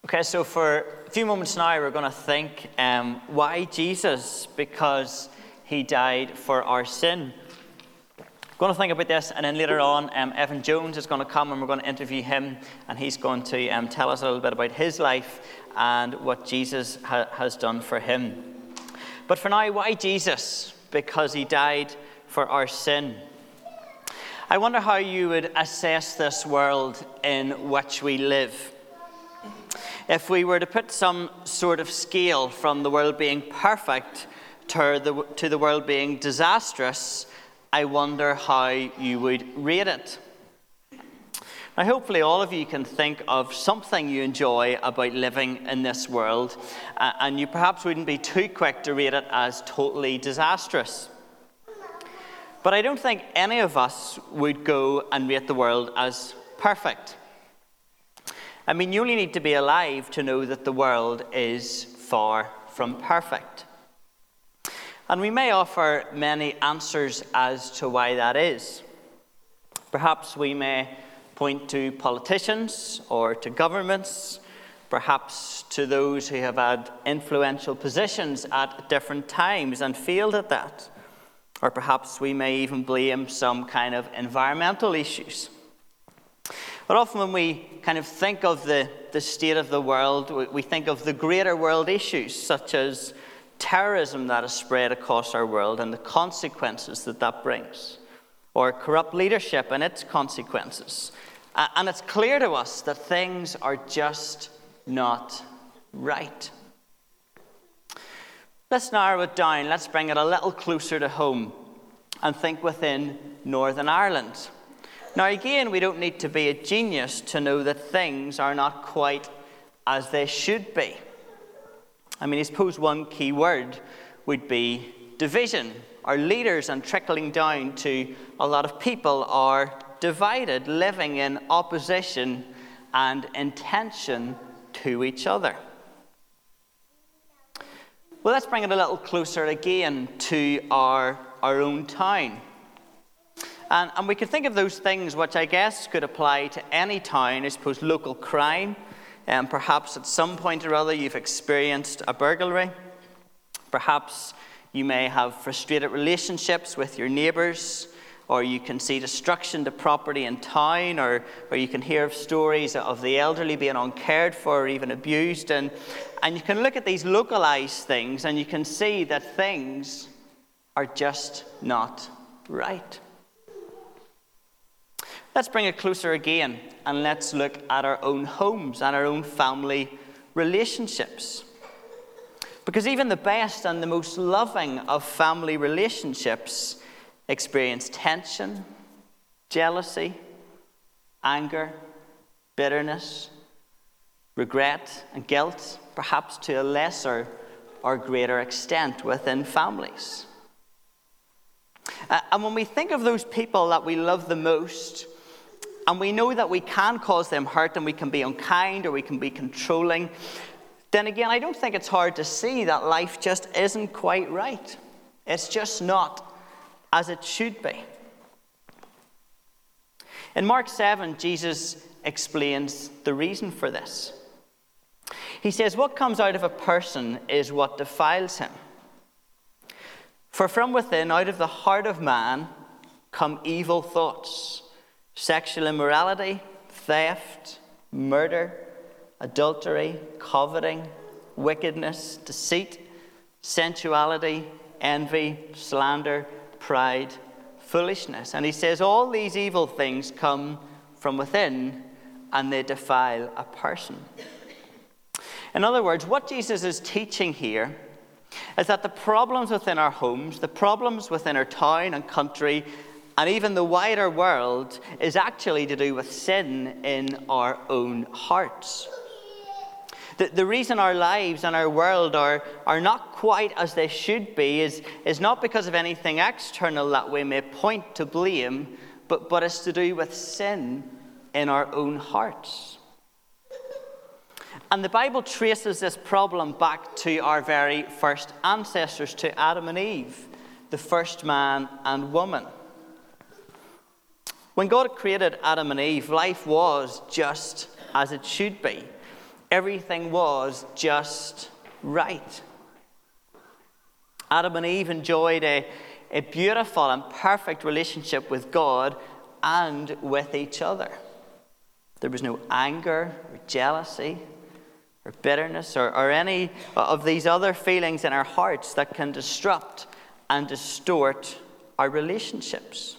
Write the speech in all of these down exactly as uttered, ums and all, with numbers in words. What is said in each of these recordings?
Okay, so for a few moments now, we're going to think, um, why Jesus? Because he died for our sin. We're going to think about this, and then later on, um, Evan Jones is going to come, and we're going to interview him, and he's going to um, tell us a little bit about his life and what Jesus ha- has done for him. But for now, why Jesus? Because he died for our sin. I wonder how you would assess this world in which we live. If we were to put some sort of scale from the world being perfect to the, to the world being disastrous, I wonder how you would rate it. Now, hopefully all of you can think of something you enjoy about living in this world, uh, and you perhaps wouldn't be too quick to rate it as totally disastrous. But I don't think any of us would go and rate the world as perfect. I mean, you only need to be alive to know that the world is far from perfect. And we may offer many answers as to why that is. Perhaps we may point to politicians or to governments, perhaps to those who have had influential positions at different times and failed at that. Or perhaps we may even blame some kind of environmental issues. But often when we kind of think of the, the state of the world, we, we think of the greater world issues, such as terrorism that has spread across our world and the consequences that that brings, or corrupt leadership and its consequences. Uh, and it's clear to us that things are just not right. Let's narrow it down. Let's bring it a little closer to home and think within Northern Ireland. Now, again, we don't need to be a genius to know that things are not quite as they should be. I mean, I suppose one key word would be division. Our leaders and trickling down to a lot of people are divided, living in opposition and in tension to each other. Well, let's bring it a little closer again to our, our own town. And, and we could think of those things which I guess could apply to any town. I suppose local crime, and perhaps at some point or other you've experienced a burglary. Perhaps you may have frustrated relationships with your neighbours, or you can see destruction to property in town, or, or you can hear of stories of the elderly being uncared for or even abused. And, and you can look at these localised things and you can see that things are just not right. Let's bring it closer again, and let's look at our own homes and our own family relationships. Because even the best and the most loving of family relationships experience tension, jealousy, anger, bitterness, regret, and guilt, perhaps to a lesser or greater extent within families. Uh, and when we think of those people that we love the most, and we know that we can cause them hurt and we can be unkind or we can be controlling, then again, I don't think it's hard to see that life just isn't quite right. It's just not as it should be. In Mark seven, Jesus explains the reason for this. He says, what comes out of a person is what defiles him. For from within, out of the heart of man, come evil thoughts, sexual immorality, theft, murder, adultery, coveting, wickedness, deceit, sensuality, envy, slander, pride, foolishness. And he says all these evil things come from within and they defile a person. In other words, what Jesus is teaching here is that the problems within our homes, the problems within our town and country, and even the wider world is actually to do with sin in our own hearts. The, the reason our lives and our world are, are not quite as they should be is, is not because of anything external that we may point to blame, but, but it's to do with sin in our own hearts. And the Bible traces this problem back to our very first ancestors, to Adam and Eve, the first man and woman. When God created Adam and Eve, life was just as it should be. Everything was just right. Adam and Eve enjoyed a, a beautiful and perfect relationship with God and with each other. There was no anger or jealousy or bitterness or, or any of these other feelings in our hearts that can disrupt and distort our relationships.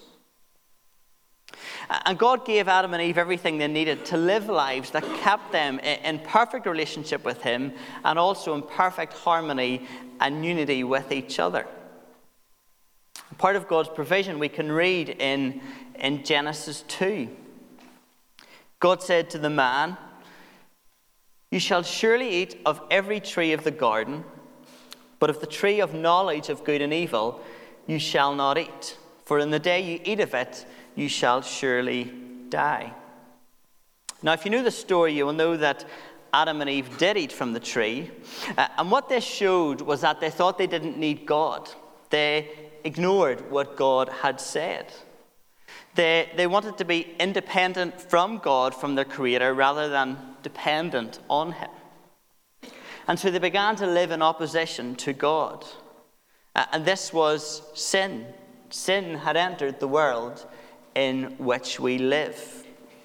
And God gave Adam and Eve everything they needed to live lives that kept them in perfect relationship with Him and also in perfect harmony and unity with each other. Part of God's provision we can read in, in Genesis two. God said to the man, "You shall surely eat of every tree of the garden, but of the tree of knowledge of good and evil you shall not eat. For in the day you eat of it, you shall surely die." Now, if you know the story, you will know that Adam and Eve did eat from the tree. Uh, and what this showed was that they thought they didn't need God. They ignored what God had said. They, they wanted to be independent from God, from their Creator, rather than dependent on Him. And so they began to live in opposition to God. Uh, and this was sin. Sin had entered the world in which we live.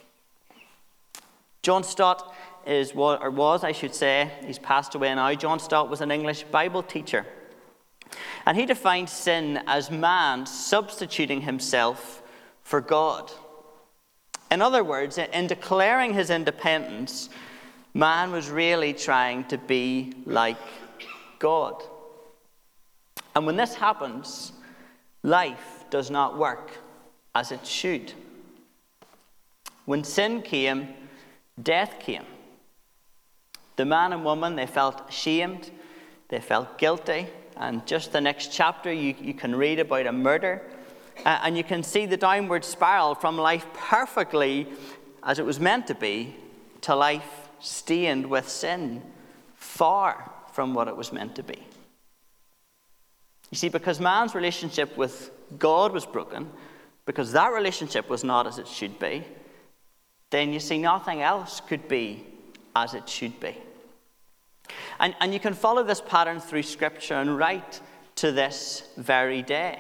John Stott is, or was, I should say, he's passed away now. John Stott was an English Bible teacher. And he defined sin as man substituting himself for God. In other words, in declaring his independence, man was really trying to be like God. And when this happens, life does not work as it should. When sin came, death came. The man and woman, they felt ashamed, they felt guilty, and just the next chapter you, you can read about a murder, uh, and you can see the downward spiral from life perfectly as it was meant to be to life stained with sin, far from what it was meant to be. You see, because man's relationship with God was broken, because that relationship was not as it should be, then you see nothing else could be as it should be. And, and you can follow this pattern through Scripture and right to this very day.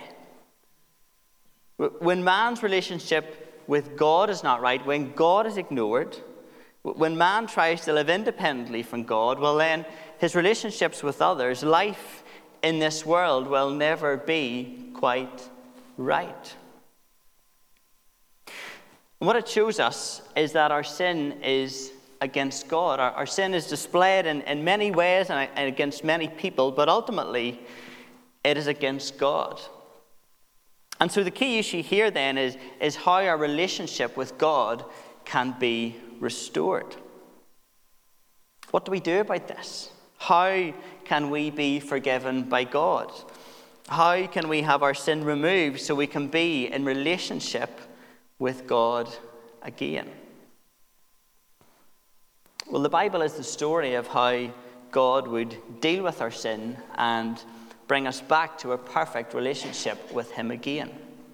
When man's relationship with God is not right, when God is ignored, when man tries to live independently from God, well then his relationships with others, life in this world will never be quite right. And what it shows us is that our sin is against God. Our, our sin is displayed in, in many ways and, and against many people, but ultimately it is against God. And so the key issue here then is, is how our relationship with God can be restored. What do we do about this? How can we be forgiven by God? How can we have our sin removed so we can be in relationship with God again? Well, the Bible is the story of how God would deal with our sin and bring us back to a perfect relationship with Him again.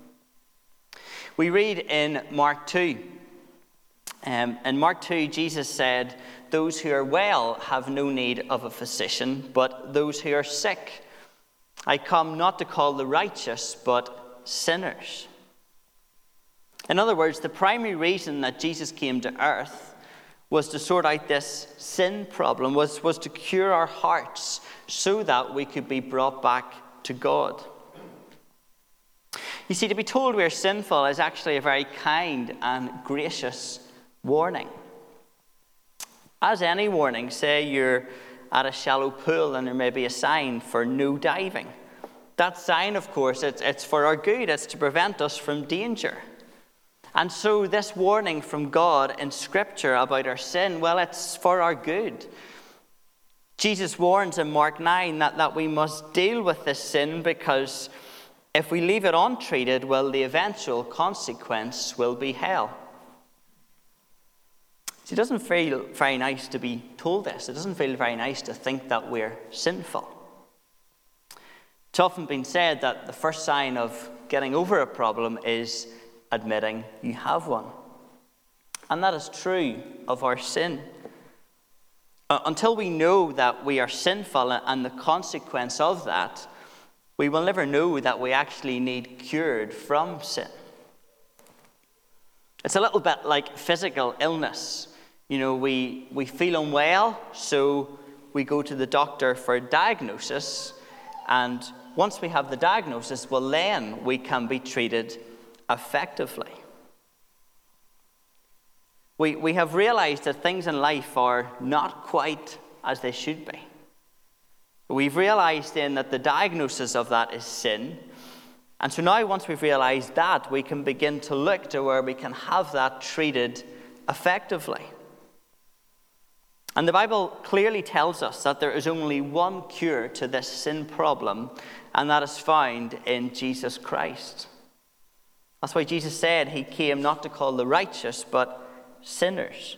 We read in Mark two. Um, in Mark two, Jesus said, "Those who are well have no need of a physician, but those who are sick. I come not to call the righteous, but sinners." In other words, the primary reason that Jesus came to earth was to sort out this sin problem, was, was to cure our hearts so that we could be brought back to God. You see, to be told we're sinful is actually a very kind and gracious warning. As any warning, say you're at a shallow pool and there may be a sign for no diving. That sign, of course, it's, it's for our good. It's to prevent us from danger. And so this warning from God in Scripture about our sin, well, it's for our good. Jesus warns in Mark nine that, that we must deal with this sin because if we leave it untreated, well, the eventual consequence will be hell. See, it doesn't feel very nice to be told this. It doesn't feel very nice to think that we're sinful. It's often been said that the first sign of getting over a problem is admitting you have one. And that is true of our sin. Uh, until we know that we are sinful and the consequence of that, we will never know that we actually need cured from sin. It's a little bit like physical illness. You know, we, we feel unwell, so we go to the doctor for a diagnosis, and once we have the diagnosis, well, then we can be treated effectively. We, we have realized that things in life are not quite as they should be. We've realized then that the diagnosis of that is sin. And so now, once we've realized that, we can begin to look to where we can have that treated effectively. And the Bible clearly tells us that there is only one cure to this sin problem, and that is found in Jesus Christ. That's why Jesus said he came not to call the righteous, but sinners.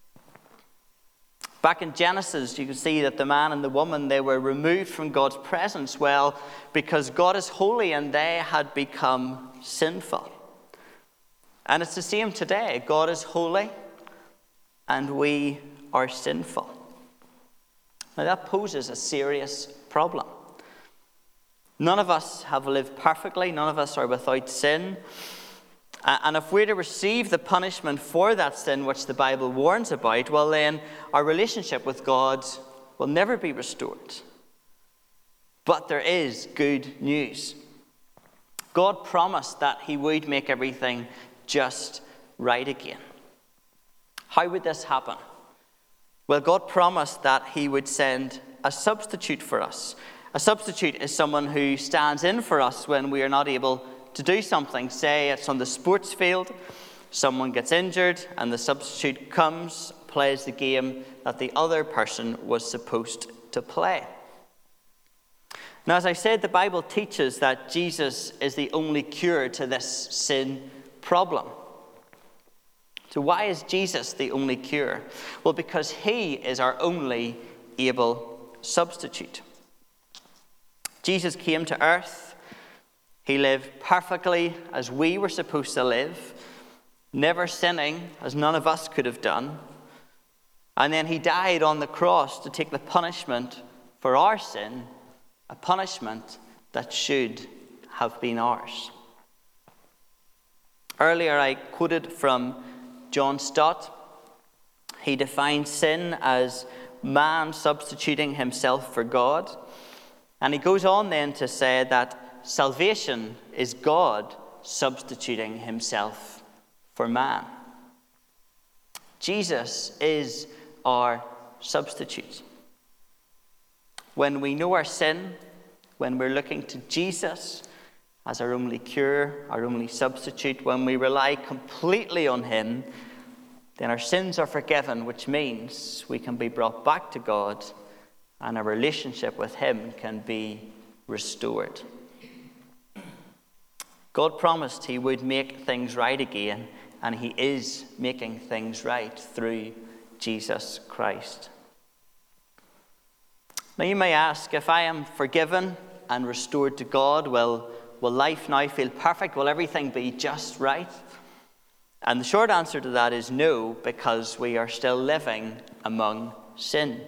Back in Genesis, you can see that the man and the woman, they were removed from God's presence, well, because God is holy and they had become sinful. And it's the same today. God is holy and we are sinful. Now that poses a serious problem. None of us have lived perfectly. None of us are without sin. And if we're to receive the punishment for that sin which the Bible warns about, well then our relationship with God will never be restored. But there is good news. God promised that he would make everything just right again. How would this happen? Well, God promised that he would send a substitute for us. A substitute is someone who stands in for us when we are not able to do something. Say it's on the sports field, someone gets injured and the substitute comes, plays the game that the other person was supposed to play. Now, as I said, the Bible teaches that Jesus is the only cure to this sin problem. So why is Jesus the only cure? Well, because he is our only able substitute. Jesus came to earth. He lived perfectly as we were supposed to live, never sinning as none of us could have done. And then he died on the cross to take the punishment for our sin, a punishment that should have been ours. Earlier I quoted from John Stott. He defined sin as man substituting himself for God. And he goes on then to say that salvation is God substituting himself for man. Jesus is our substitute. When we know our sin, when we're looking to Jesus as our only cure, our only substitute, when we rely completely on him, then our sins are forgiven, which means we can be brought back to God and our relationship with him can be restored. God promised he would make things right again, and he is making things right through Jesus Christ. Now you may ask, if I am forgiven and restored to God, will, will life now feel perfect? Will everything be just right? And the short answer to that is no, because we are still living among sin.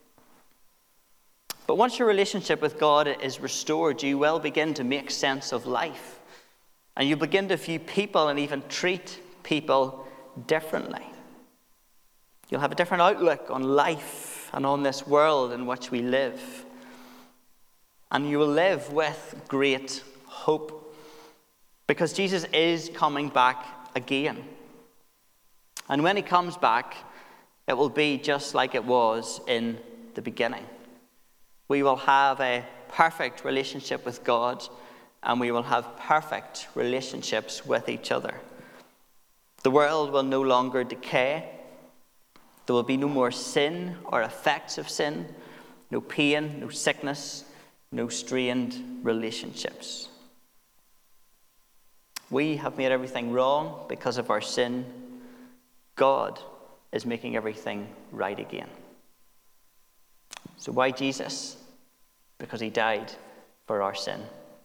But once your relationship with God is restored, you will begin to make sense of life. And you begin to view people and even treat people differently. You'll have a different outlook on life and on this world in which we live. And you will live with great hope. Because Jesus is coming back again. And when he comes back, it will be just like it was in the beginning. We will have a perfect relationship with God, and we will have perfect relationships with each other. The world will no longer decay. There will be no more sin or effects of sin, no pain, no sickness, no strained relationships. We have made everything wrong because of our sin. God is making everything right again. So why Jesus? Because he died for our sin.